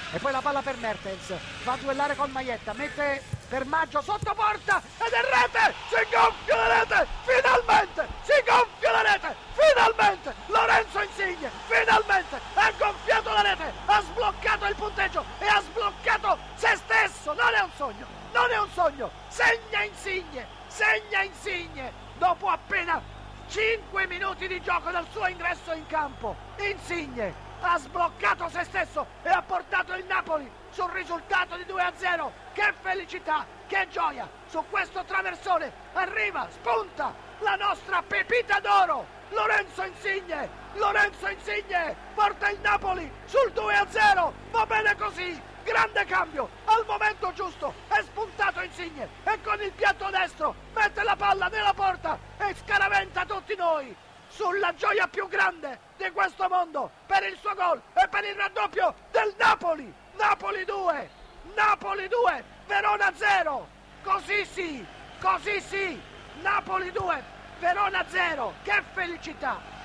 e poi la palla per Mertens, va a duellare con Maietta, mette per Maggio sotto porta ed è rete, si gonfia la rete, finalmente, si gonfia la rete, finalmente, Lorenzo Insigne, finalmente, ha gonfiato la rete, ha sbloccato il punteggio e ha sbloccato se stesso, non è un sogno, non è un sogno, segna Insigne, dopo appena 5 minuti di gioco dal suo ingresso in campo, Insigne ha sbloccato se stesso e ha portato il Napoli sul risultato di 2-0. Che felicità, che gioia! Su questo traversone arriva, spunta la nostra pepita d'oro, Lorenzo Insigne porta il Napoli sul 2-0, va bene così, grande cambio, al momento giusto, è spuntato Insigne e con il piatto destro mette la palla nella porta e scaraventa tutti noi sulla gioia più grande di questo mondo per il suo gol e per il raddoppio del Napoli. Napoli 2, Verona 0. Così sì, Napoli 2, Verona 0. Che felicità!